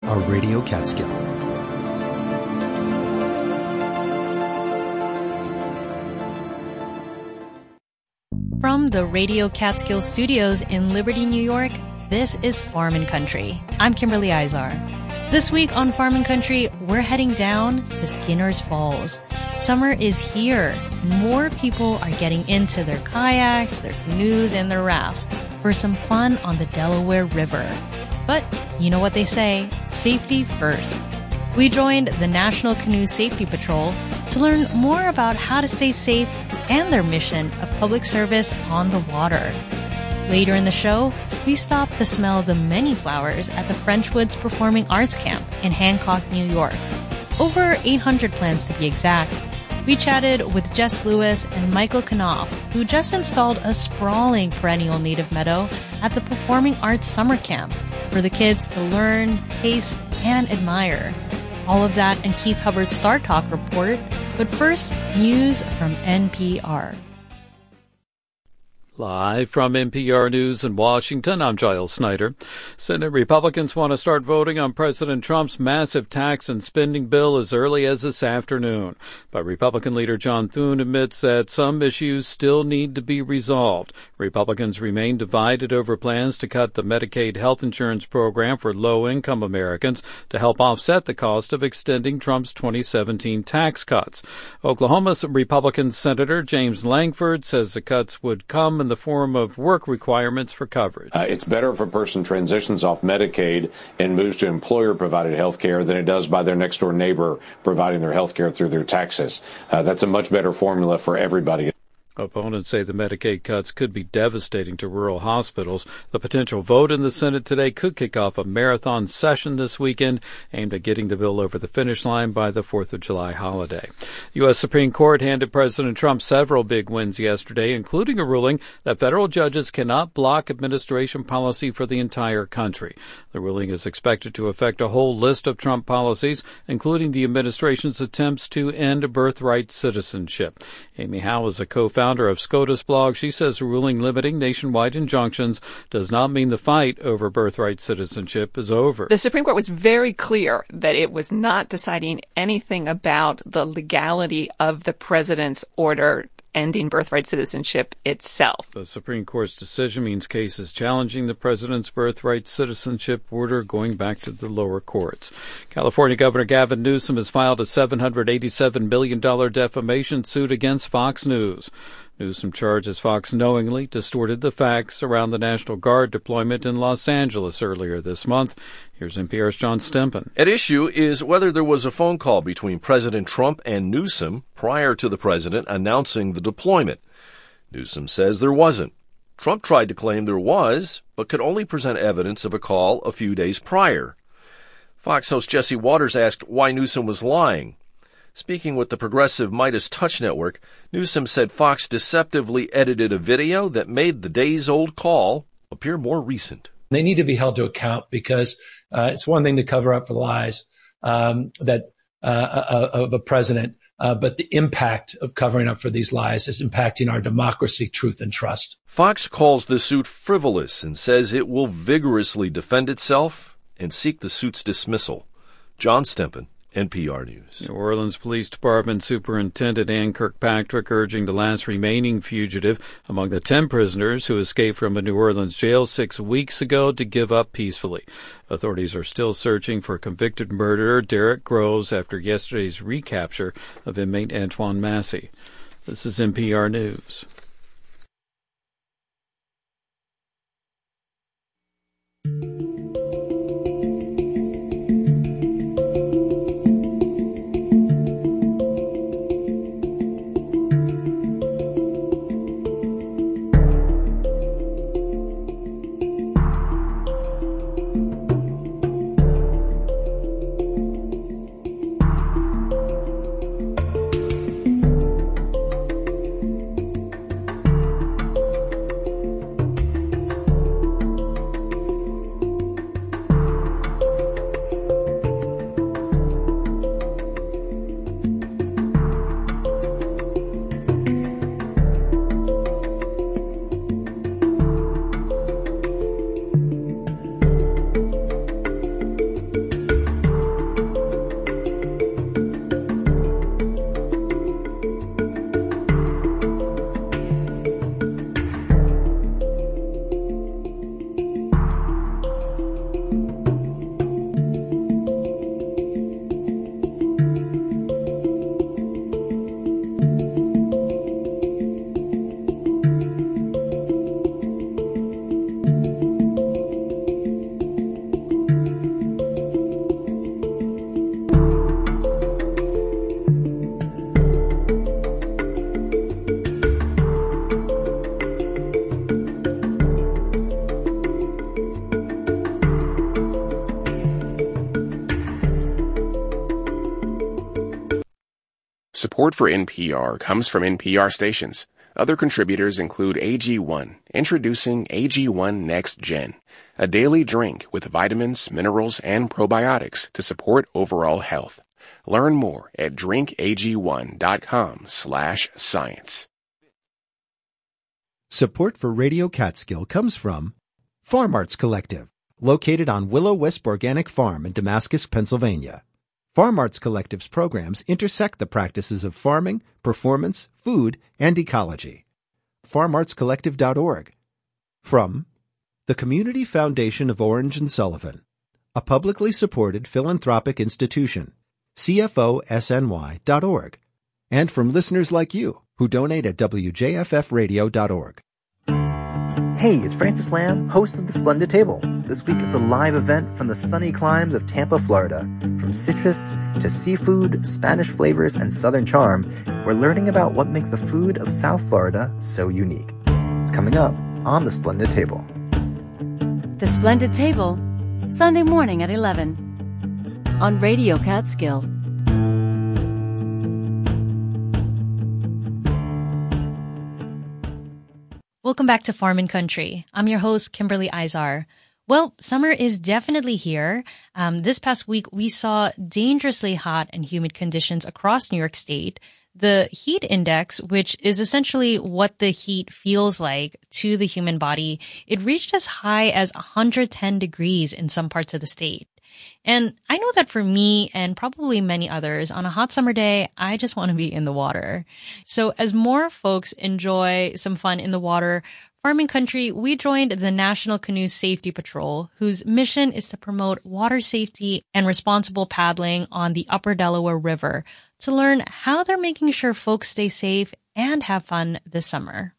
are Radio Catskill. From the Radio Catskill studios in Liberty, New York, this is Farm and Country. I'm Kimberly Izar. This week on Farm and Country, we're heading down to Skinner's Falls. Summer is here. More people are getting into their kayaks, their canoes, and their rafts for some fun on the Delaware River. But you know what they say, safety first. We joined the National Canoe Safety Patrol to learn more about how to stay safe and their mission of public service on the water. Later in the show, we stopped to smell the many flowers at the Frenchwoods Performing Arts Camp in Hancock, New York. Over 800 plants to be exact. We chatted with Jess Lewis and Michael Knopf, who just installed a sprawling perennial native meadow at the Performing Arts Summer Camp for the kids to learn, taste, and admire. All of that and Keith Hubbard's Star Talk report. But first, news from NPR. Live from NPR News in Washington, I'm Giles Snyder. Senate Republicans want to start voting on President Trump's massive tax and spending bill as early as this afternoon. But Republican leader John Thune admits that some issues still need to be resolved. Republicans remain divided over plans to cut the Medicaid health insurance program for low-income Americans to help offset the cost of extending Trump's 2017 tax cuts. Oklahoma's Republican Senator James Langford says the cuts would come in the form of work requirements for coverage. It's better if a person transitions off Medicaid and moves to employer-provided health care than it does by their next-door neighbor providing their health care through their taxes. That's a much better formula for everybody. Opponents say the Medicaid cuts could be devastating to rural hospitals. The potential vote in the Senate today could kick off a marathon session this weekend aimed at getting the bill over the finish line by the 4th of July holiday. The U.S. Supreme Court handed President Trump several big wins yesterday, including a ruling that federal judges cannot block administration policy for the entire country. The ruling is expected to affect a whole list of Trump policies, including the administration's attempts to end birthright citizenship. Amy Howe is a co-founder of SCOTUS blog. She says the ruling limiting nationwide injunctions does not mean the fight over birthright citizenship is over. The Supreme Court was very clear that it was not deciding anything about the legality of the president's order ending birthright citizenship itself. The Supreme Court's decision means cases challenging the president's birthright citizenship order going back to the lower courts. California Governor Gavin Newsom has filed a $787 million defamation suit against Fox News. Newsom charges Fox knowingly distorted the facts around the National Guard deployment in Los Angeles earlier this month. Here's NPR's John Stempen. At issue is whether there was a phone call between President Trump and Newsom prior to the president announcing the deployment. Newsom says there wasn't. Trump tried to claim there was, but could only present evidence of a call a few days prior. Fox host Jesse Waters asked why Newsom was lying. Speaking with the progressive Midas Touch Network, Newsom said Fox deceptively edited a video that made the days-old call appear more recent. They need to be held to account because it's one thing to cover up for lies of a president, but the impact of covering up for these lies is impacting our democracy, truth, and trust. Fox calls the suit frivolous and says it will vigorously defend itself and seek the suit's dismissal. John Stempen, NPR News. New Orleans Police Department Superintendent Ann Kirkpatrick urging the last remaining fugitive among the 10 prisoners who escaped from a New Orleans jail 6 weeks ago to give up peacefully. Authorities are still searching for convicted murderer Derek Groves after yesterday's recapture of inmate Antoine Massey. This is NPR News. Support for NPR comes from NPR stations. Other contributors include AG1, introducing AG1 Next Gen, a daily drink with vitamins, minerals, and probiotics to support overall health. Learn more at drinkag1.com/science. Support for Radio Catskill comes from Farm Arts Collective, located on Willow Wisp Organic Farm in Damascus, Pennsylvania. Farm Arts Collective's programs intersect the practices of farming, performance, food, and ecology. FarmArtsCollective.org. From the Community Foundation of Orange and Sullivan, a publicly supported philanthropic institution, CFOSNY.org. And from listeners like you who donate at WJFFradio.org. Hey, it's Francis Lamb, host of The Splendid Table. This week it's a live event from the sunny climes of Tampa, Florida. From citrus to seafood, Spanish flavors, and Southern charm, we're learning about what makes the food of South Florida so unique. It's coming up on The Splendid Table. The Splendid Table, Sunday morning at 11 on Radio Catskill. Welcome back to Farm and Country. I'm your host, Kimberly Izar. Well, summer is definitely here. This past week, we saw dangerously hot and humid conditions across New York State. The heat index, which is essentially what the heat feels like to the human body, it reached as high as 110 degrees in some parts of the state. And I know that for me and probably many others, on a hot summer day, I just want to be in the water. So as more folks enjoy some fun in the water, Farm and Country, we joined the National Canoe Safety Patrol, whose mission is to promote water safety and responsible paddling on the Upper Delaware River to learn how they're making sure folks stay safe and have fun this summer.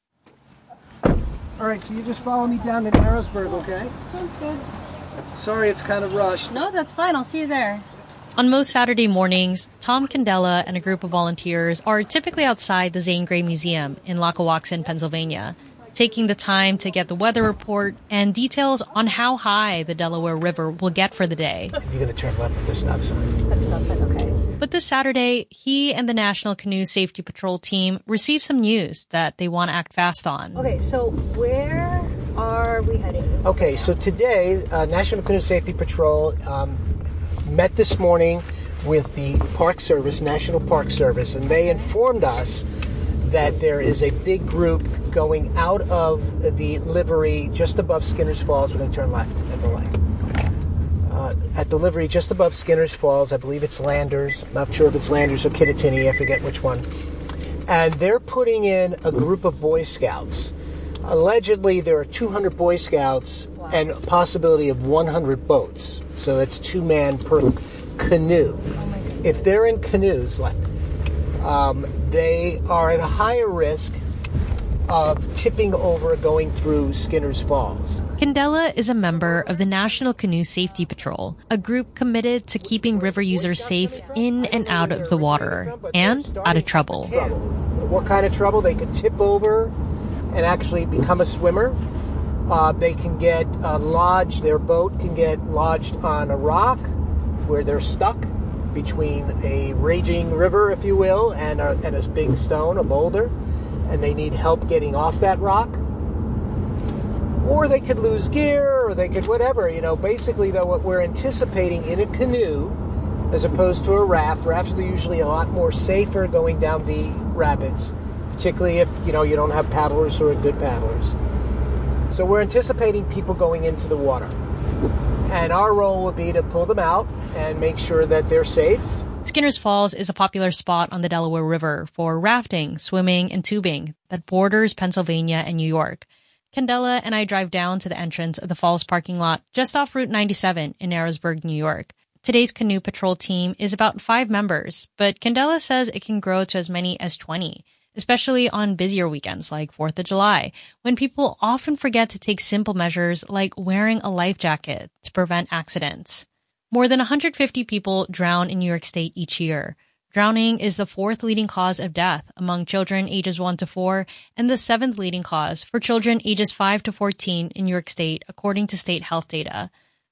All right, so you just follow me down to Narrowsburg, okay? Sounds good. Sorry, it's kind of rushed. No, that's fine. I'll see you there. On most Saturday mornings, Tom Candela and a group of volunteers are typically outside the Zane Grey Museum in Lackawaxen, Pennsylvania, taking the time to get the weather report and details on how high the Delaware River will get for the day. You're going to turn left at this stop sign. At stop sign, okay. But this Saturday, he and the National Canoe Safety Patrol team received some news that they want to act fast on. Okay, so where are we heading? Okay, so today, National Canoe Safety Patrol met this morning with the Park Service, National Park Service, and they informed us that there is a big group going out of the livery just above Skinner's Falls. We're going to turn left at the light. At the livery just above Skinner's Falls, I believe it's Landers. I'm not sure if it's Landers or Kittatinny, I forget which one. And they're putting in a group of Boy Scouts. Allegedly, there are 200 Boy Scouts and a possibility of 100 boats. So that's 2 men per canoe. If they're in canoes, they are at a higher risk of tipping over going through Skinner's Falls. Candela is a member of the National Canoe Safety Patrol, a group committed to keeping river users safe in and out of the water and out of trouble. What kind of trouble? They could tip over and actually become a swimmer. They can get lodged, their boat can get lodged on a rock where they're stuck between a raging river, if you will, and a big stone, a boulder, and they need help getting off that rock. Or they could lose gear, or they could whatever. Basically, though, what we're anticipating in a canoe, as opposed to a raft, rafts are usually a lot more safer going down the rapids, particularly if, you don't have paddlers who are good paddlers. So we're anticipating people going into the water. And our role would be to pull them out and make sure that they're safe. Skinner's Falls is a popular spot on the Delaware River for rafting, swimming, and tubing that borders Pennsylvania and New York. Candela and I drive down to the entrance of the Falls parking lot just off Route 97 in Narrowsburg, New York. Today's canoe patrol team is about 5 members, but Candela says it can grow to as many as 20, especially on busier weekends like 4th of July, when people often forget to take simple measures like wearing a life jacket to prevent accidents. More than 150 people drown in New York State each year. Drowning is the 4th leading cause of death among children ages 1 to 4 and the 7th leading cause for children ages 5 to 14 in New York State, according to state health data.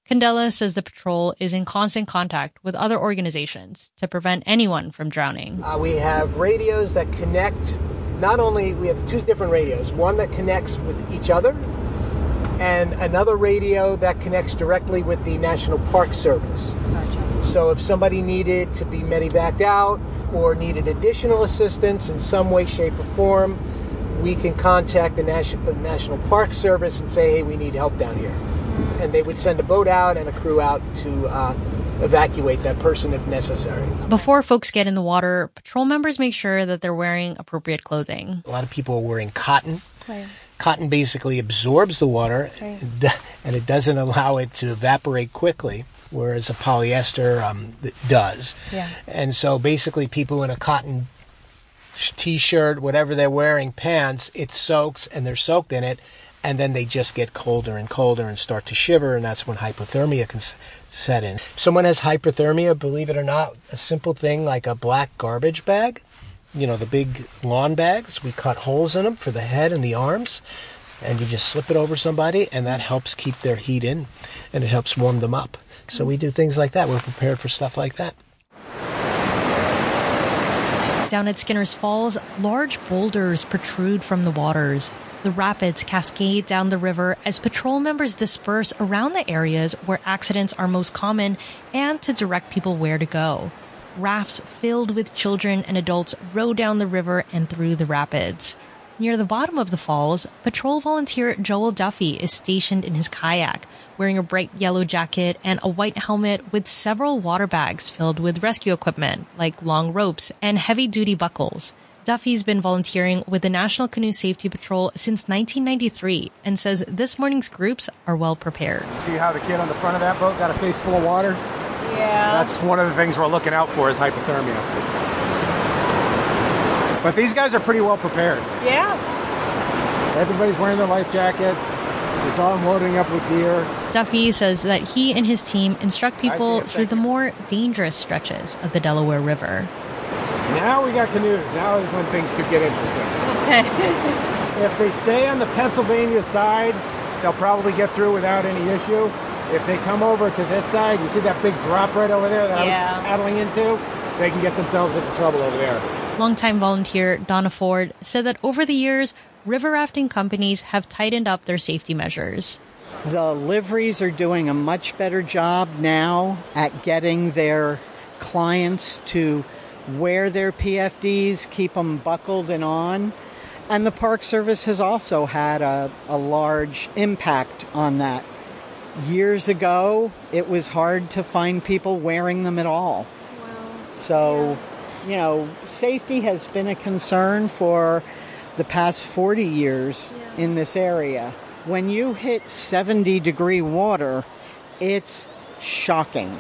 Candela says the patrol is in constant contact with other organizations to prevent anyone from drowning. We have radios that connect. We have two different radios, one that connects with each other and another radio that connects directly with the National Park Service. Gotcha. So if somebody needed to be medevaced out or needed additional assistance in some way, shape, or form, we can contact the National Park Service and say, hey, we need help down here. And they would send a boat out and a crew out to evacuate that person if necessary. Before folks get in the water, patrol members make sure that they're wearing appropriate clothing. A lot of people are wearing cotton. Right. Cotton basically absorbs the water, right, and it doesn't allow it to evaporate quickly, whereas a polyester does. Yeah. And so basically people in a cotton t-shirt, whatever they're wearing, pants, it soaks and they're soaked in it, and then they just get colder and colder and start to shiver, and that's when hypothermia can set in. If someone has hypothermia, believe it or not, a simple thing like a black garbage bag, the big lawn bags, we cut holes in them for the head and the arms, and you just slip it over somebody, and that helps keep their heat in, and it helps warm them up. So we do things like that. We're prepared for stuff like that. Down at Skinner's Falls, large boulders protrude from the waters. The rapids cascade down the river as patrol members disperse around the areas where accidents are most common and to direct people where to go. Rafts filled with children and adults row down the river and through the rapids. Near the bottom of the falls, patrol volunteer Joel Duffy is stationed in his kayak, wearing a bright yellow jacket and a white helmet with several water bags filled with rescue equipment, like long ropes and heavy-duty buckles. Duffy's been volunteering with the National Canoe Safety Patrol since 1993 and says this morning's groups are well prepared. See how the kid on the front of that boat got a face full of water? Yeah. That's one of the things we're looking out for is hypothermia. But these guys are pretty well prepared. Yeah. Everybody's wearing their life jackets. We saw them loading up with gear. Duffy says that he and his team instruct people through the more dangerous stretches of the Delaware River. Now we got canoes. Now is when things could get interesting. Okay. If they stay on the Pennsylvania side, they'll probably get through without any issue. If they come over to this side, you see that big drop right over there that I was paddling into? They can get themselves into trouble over there. Longtime volunteer Donna Ford said that over the years, river rafting companies have tightened up their safety measures. The liveries are doing a much better job now at getting their clients to wear their PFDs, keep them buckled and on. And the Park Service has also had a large impact on that. Years ago, it was hard to find people wearing them at all. Wow. So, safety has been a concern for the past 40 years in this area. When you hit 70-degree water, it's shocking.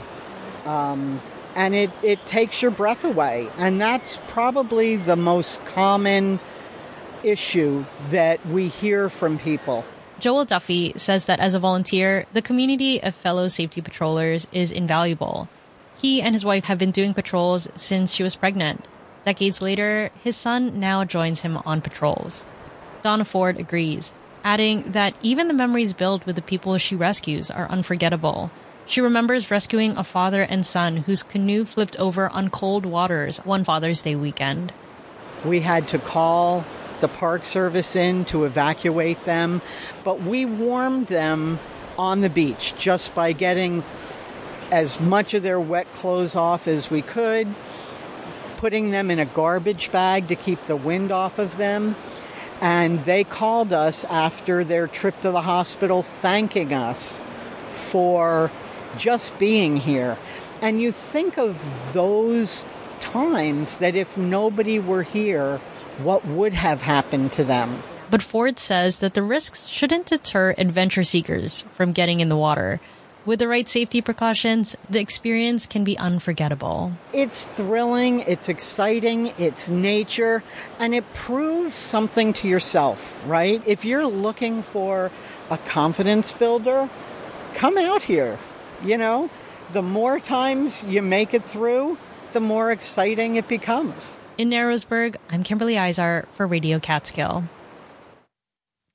And it takes your breath away. And that's probably the most common issue that we hear from people. Joel Duffy says that as a volunteer, the community of fellow safety patrollers is invaluable. He and his wife have been doing patrols since she was pregnant. Decades later, his son now joins him on patrols. Donna Ford agrees, adding that even the memories built with the people she rescues are unforgettable. She remembers rescuing a father and son whose canoe flipped over on cold waters one Father's Day weekend. We had to call the Park Service in to evacuate them, but we warmed them on the beach just by getting as much of their wet clothes off as we could, putting them in a garbage bag to keep the wind off of them, and they called us after their trip to the hospital thanking us for just being here. And you think of those times that if nobody were here, what would have happened to them? But Ford says that the risks shouldn't deter adventure seekers from getting in the water. With the right safety precautions, the experience can be unforgettable. It's thrilling, it's exciting, it's nature, and it proves something to yourself, right? If you're looking for a confidence builder, come out here. The more times you make it through, the more exciting it becomes. In Narrowsburg, I'm Kimberly Izar for Radio Catskill.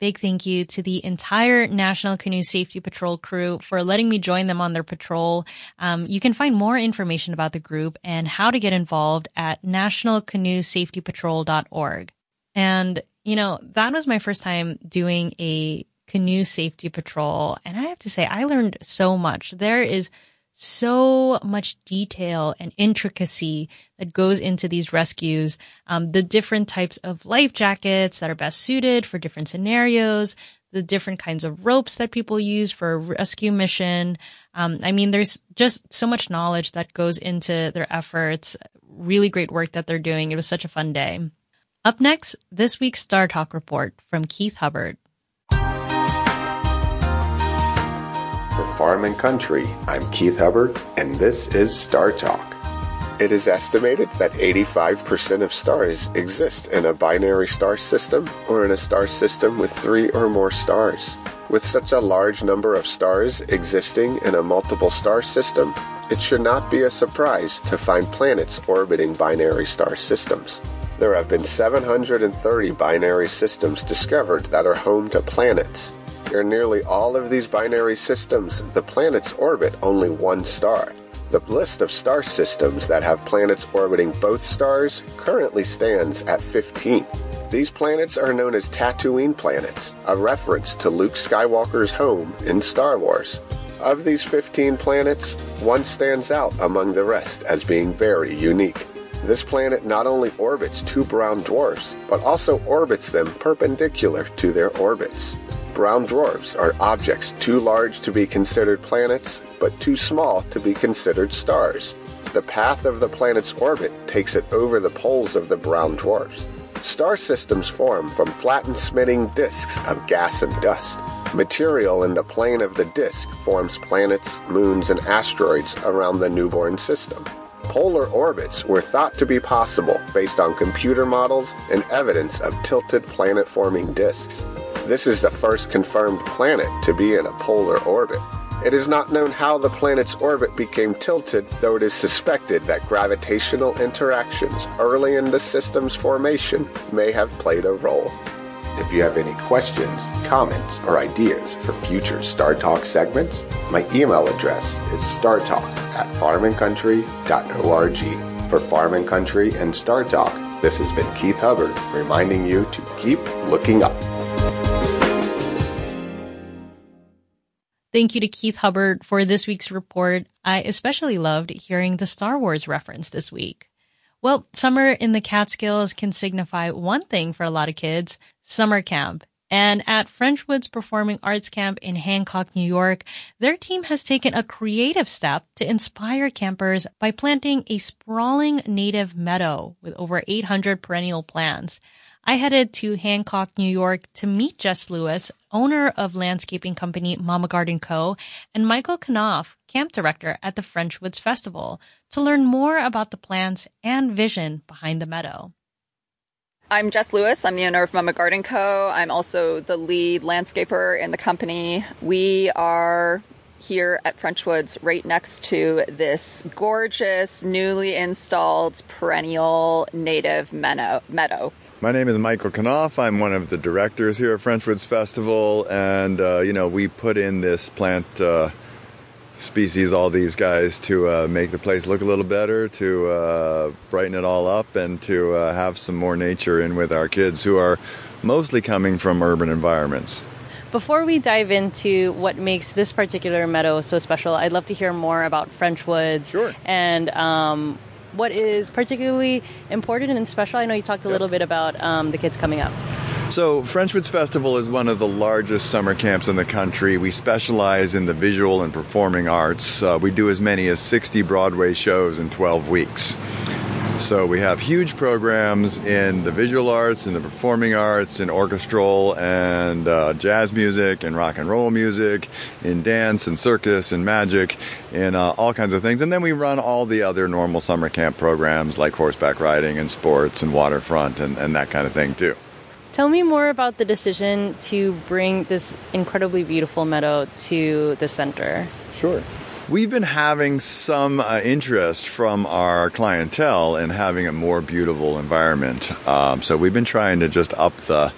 big thank you to the entire National Canoe Safety Patrol crew for letting me join them on their patrol. You can find more information about the group and how to get involved at nationalcanoesafetypatrol.org. And, that was my first time doing a canoe safety patrol. And I have to say, I learned so much. There is so much detail and intricacy that goes into these rescues. The different types of life jackets that are best suited for different scenarios, the different kinds of ropes that people use for a rescue mission. There's just so much knowledge that goes into their efforts. Really great work that they're doing. It was such a fun day. Up next, this week's Star Talk report from Keith Hubbard. For Farm and Country, I'm Keith Hubbard, and this is Star Talk. It is estimated that 85% of stars exist in a binary star system or in a star system with 3 or more stars. With such a large number of stars existing in a multiple star system, it should not be a surprise to find planets orbiting binary star systems. There have been 730 binary systems discovered that are home to planets. In nearly all of these binary systems, the planets orbit only one star. The list of star systems that have planets orbiting both stars currently stands at 15. These planets are known as Tatooine planets, a reference to Luke Skywalker's home in Star Wars. Of these 15 planets, one stands out among the rest as being very unique. This planet not only orbits 2 brown dwarfs, but also orbits them perpendicular to their orbits. Brown dwarfs are objects too large to be considered planets, but too small to be considered stars. The path of the planet's orbit takes it over the poles of the brown dwarfs. Star systems form from flattened spinning disks of gas and dust. Material in the plane of the disk forms planets, moons, and asteroids around the newborn system. Polar orbits were thought to be possible based on computer models and evidence of tilted planet-forming disks. This is the first confirmed planet to be in a polar orbit. It is not known how the planet's orbit became tilted, though it is suspected that gravitational interactions early in the system's formation may have played a role. If you have any questions, comments, or ideas for future Star Talk segments, my email address is startalk@farmandcountry.org. For Farm and Country and Star Talk, this has been Keith Hubbard reminding you to keep looking up. Thank you to Keith Hubbard for this week's report. I especially loved hearing the Star Wars reference this week. Well, summer in the Catskills can signify one thing for a lot of kids, summer camp. And at Frenchwoods Performing Arts Camp in Hancock, New York, their team has taken a creative step to inspire campers by planting a sprawling native meadow with over 800 perennial plants. I headed to Hancock, New York to meet Jess Lewis, owner of landscaping company Mama Garden Co., and Michael Knopf, camp director at the Frenchwoods Festival, to learn more about the plants and vision behind the meadow. I'm Jess Lewis. I'm the owner of Mama Garden Co. I'm also the lead landscaper in the company. We are here at Frenchwoods right next to this gorgeous, newly installed perennial native meadow. My name is Michael Knopf. I'm one of the directors here at Frenchwoods Festival, and we put in this plant species, all these guys, to make the place look a little better, to brighten it all up, and to have some more nature in with our kids who are mostly coming from urban environments. Before we dive into what makes this particular meadow so special, I'd love to hear more about Frenchwoods. Sure. And what is particularly important and special. I know you talked a little bit about the kids coming up. So Frenchwoods Festival is one of the largest summer camps in the country. We specialize in the visual and performing arts. We do as many as 60 Broadway shows in 12 weeks. So we have huge programs in the visual arts, in the performing arts, in orchestral and jazz music, and rock and roll music, in dance and circus and magic, and all kinds of things. And then we run all the other normal summer camp programs like horseback riding and sports and waterfront and that kind of thing too. Tell me more about the decision to bring this incredibly beautiful meadow to the center. Sure. We've been having some interest from our clientele in having a more beautiful environment. So we've been trying to just up the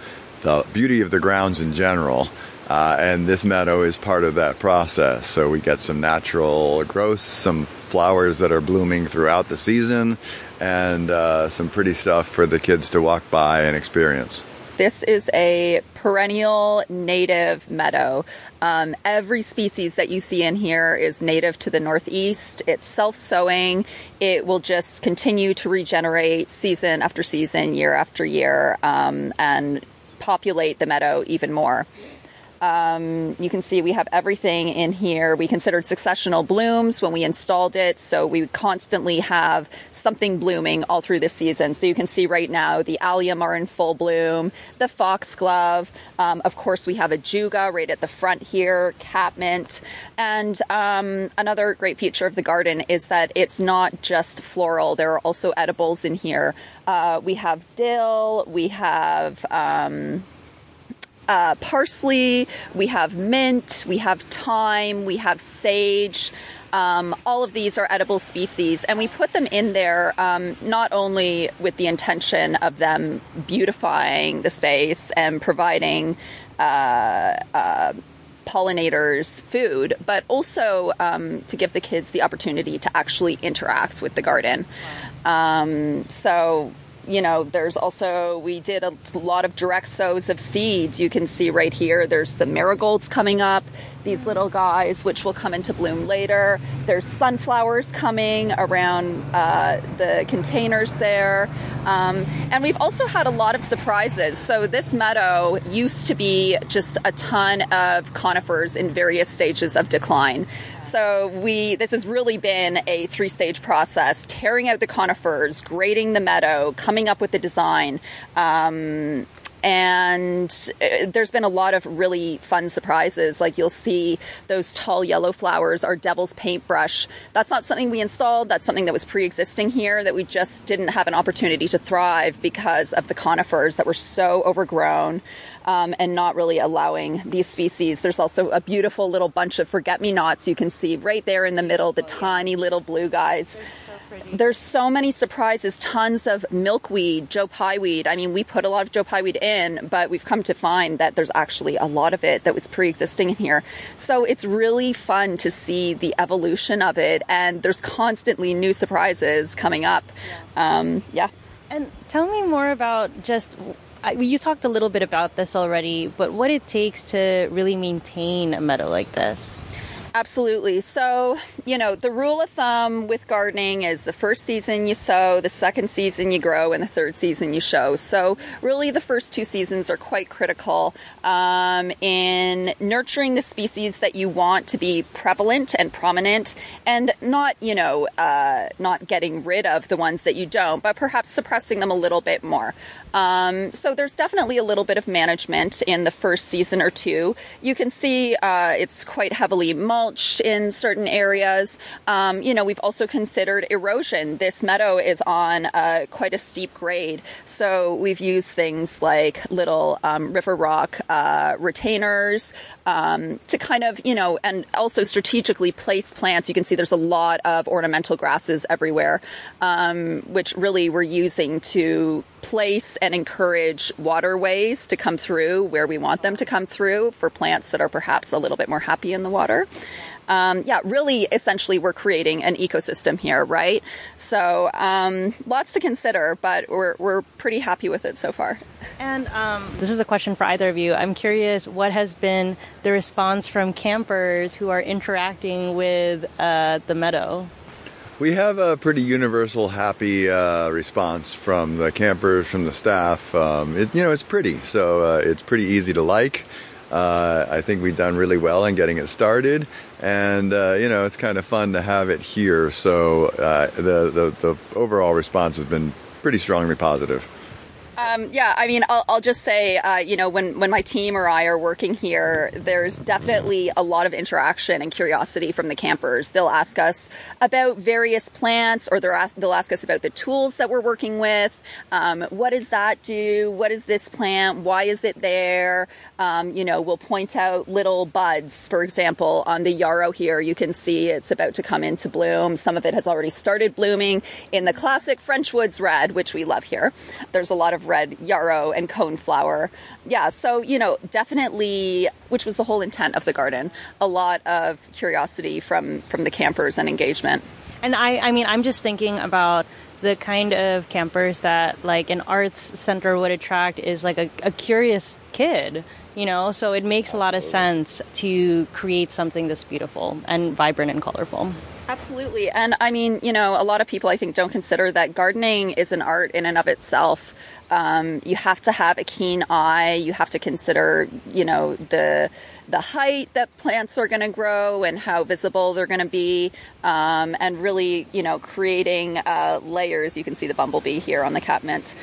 the beauty of the grounds in general. And this meadow is part of that process. So we get some natural growth, some flowers that are blooming throughout the season, and some pretty stuff for the kids to walk by and experience. This is a perennial native meadow. Every species that you see in here is native to the Northeast. It's self-sowing. It will just continue to regenerate season after season, year after year, and populate the meadow even more. You can see we have everything in here. We considered successional blooms when we installed it, so we constantly have something blooming all through the season. So you can see right now the allium are in full bloom, the foxglove, of course we have a juga right at the front here, catmint, and another great feature of the garden is that it's not just floral. There are also edibles in here. We have dill, we have parsley, we have mint, we have thyme, we have sage. All of these are edible species, and we put them in there not only with the intention of them beautifying the space and providing pollinators food, but also to give the kids the opportunity to actually interact with the garden. You know, there's also, we did a lot of direct sows of seeds. You can see right here, there's some marigolds coming up, these little guys, which will come into bloom later. There's sunflowers coming around the containers there. And we've also had a lot of surprises. So this meadow used to be just a ton of conifers in various stages of decline. So this has really been a 3-stage process, tearing out the conifers, grading the meadow, coming up with the design. And there's been a lot of really fun surprises. Like you'll see those tall yellow flowers are devil's paintbrush. That's not something we installed. That's something that was pre-existing here that we just didn't have an opportunity to thrive because of the conifers that were so overgrown. And not really allowing these species. There's also a beautiful little bunch of forget-me-nots you can see right there in the middle, the tiny little blue guys. There's so many surprises, tons of milkweed, Joe Pye weed. I mean, we put a lot of Joe Pye weed in, but we've come to find that there's actually a lot of it that was pre-existing in here. So it's really fun to see the evolution of it, and there's constantly new surprises coming up. Yeah. And tell me more about just... You talked a little bit about this already, but what it takes to really maintain a meadow like this? Absolutely. So, you know, the rule of thumb with gardening is the first season you sow, the second season you grow, and the third season you show. So really the first 2 seasons are quite critical in nurturing the species that you want to be prevalent and prominent, and not, you know, not getting rid of the ones that you don't, but perhaps suppressing them a little bit more. So there's definitely a little bit of management in the first season or 2. You can see it's quite heavily mulched in certain areas. You know, we've also considered erosion. This meadow is on quite a steep grade, so we've used things like little river rock retainers to kind of, you know, and also strategically place plants. You can see there's a lot of ornamental grasses everywhere, which really we're using to place and encourage waterways to come through where we want them to come through for plants that are perhaps a little bit more happy in the water. Yeah, really, essentially, we're creating an ecosystem here, right? So lots to consider, but we're pretty happy with it so far. And this is a question for either of you. I'm curious, what has been the response from campers who are interacting with the meadow? We have a pretty universal happy response from the campers, from the staff. It's pretty, so it's pretty easy to like. I think we've done really well in getting it started, and it's kind of fun to have it here. So the overall response has been pretty strongly positive. Yeah, I mean, I'll just say, when my team or I are working here, there's definitely a lot of interaction and curiosity from the campers. They'll ask us about various plants, or they'll ask us about the tools that we're working with. What does that do? What is this plant? Why is it there? We'll point out little buds, for example, on the yarrow here. You can see it's about to come into bloom. Some of it has already started blooming in the classic French Woods red, which we love here. There's a lot of red yarrow and coneflower. Yeah, so, definitely, which was the whole intent of the garden, a lot of curiosity from the campers and engagement. And I mean, I'm just thinking about the kind of campers that like an arts center would attract is like a curious kid, so it makes a lot of sense to create something this beautiful and vibrant and colorful. Absolutely. And I mean, a lot of people I think don't consider that gardening is an art in and of itself. You have to have a keen eye. You have to consider, the height that plants are going to grow and how visible they're going to be, and really, creating layers. You can see the bumblebee here on the catmint.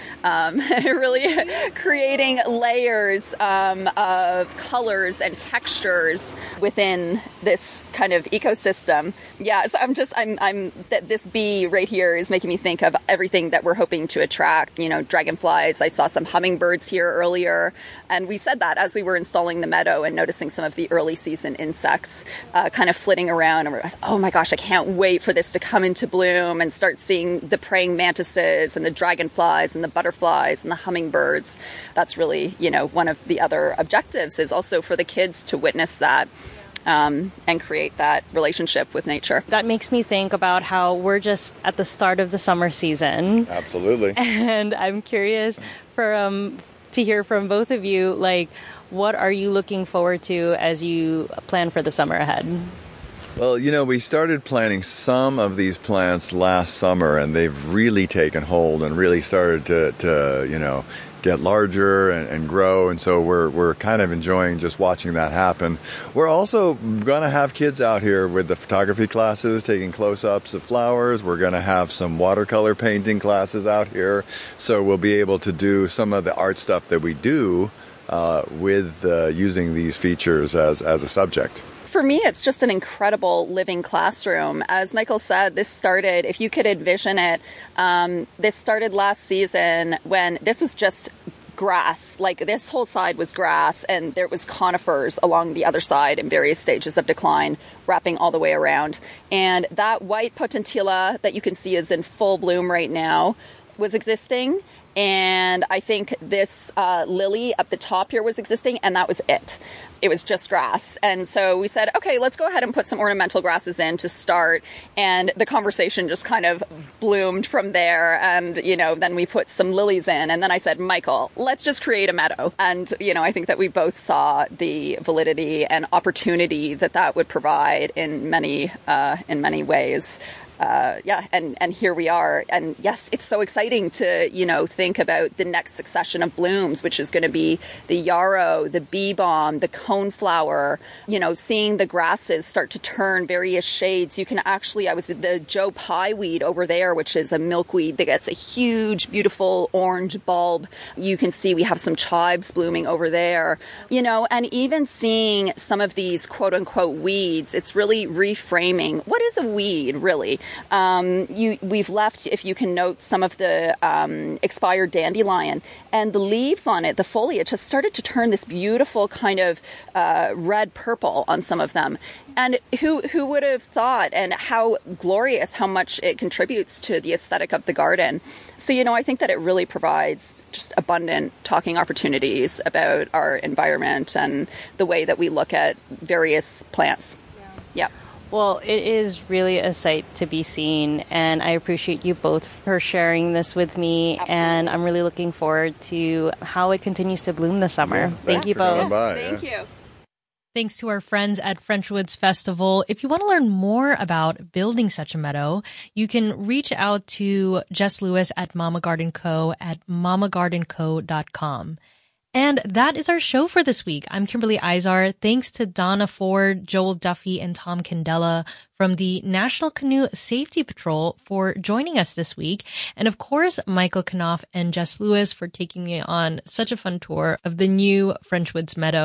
Really creating layers of colors and textures within this kind of ecosystem. Yeah, so this bee right here is making me think of everything that we're hoping to attract. Dragonflies. I saw some hummingbirds here earlier, and we said that as we were installing the meadow and noticing some of the early season insects kind of flitting around, and we're like, oh my gosh, I can't wait for this to come into bloom and start seeing the praying mantises and the dragonflies and the butterflies and the hummingbirds. That's really, one of the other objectives is also for the kids to witness that. And create that relationship with nature. That makes me think about how we're just at the start of the summer season. Absolutely. And I'm curious to hear from both of you, like, what are you looking forward to as you plan for the summer ahead? Well, we started planting some of these plants last summer, and they've really taken hold and really started to get larger and grow, and so we're kind of enjoying just watching that happen. We're also going to have kids out here with the photography classes taking close-ups of flowers. We're going to have some watercolor painting classes out here, so we'll be able to do some of the art stuff that we do with using these features as a subject. For me, it's just an incredible living classroom. As Michael said, this started, if you could envision it, this started last season when this was just grass. Like, this whole side was grass, and there was conifers along the other side in various stages of decline, wrapping all the way around. And that white potentilla that you can see is in full bloom right now was existing. And I think this lily up the top here was existing, and that was it. It was just grass. And so we said, okay, let's go ahead and put some ornamental grasses in to start. And the conversation just kind of bloomed from there. And, then we put some lilies in. And then I said, Michael, let's just create a meadow. And, I think that we both saw the validity and opportunity that would provide in many ways. And here we are. And yes, it's so exciting to, think about the next succession of blooms, which is going to be the yarrow, the bee balm, the coneflower, seeing the grasses start to turn various shades. You can actually, the Joe Pye weed over there, which is a milkweed that gets a huge, beautiful orange bulb. You can see we have some chives blooming over there, and even seeing some of these quote unquote weeds, it's really reframing. What is a weed, really? We've left, if you can note, some of the expired dandelion, and the leaves on it, the foliage has started to turn this beautiful kind of red purple on some of them. And who would have thought, and how glorious, how much it contributes to the aesthetic of the garden. So, I think that it really provides just abundant talking opportunities about our environment and the way that we look at various plants. Yeah. Well, it is really a sight to be seen, and I appreciate you both for sharing this with me. Absolutely. And I'm really looking forward to how it continues to bloom this summer. Yeah, Thank you both. Thank you. Thanks to our friends at Frenchwoods Festival. If you want to learn more about building such a meadow, you can reach out to Jess Lewis at Mama Garden Co. at mamagardenco.com. And that is our show for this week. I'm Kimberly Izar. Thanks to Donna Ford, Joel Duffy, and Tom Candela from the National Canoe Safety Patrol for joining us this week. And of course, Michael Knopf and Jess Lewis for taking me on such a fun tour of the new Frenchwoods Meadow.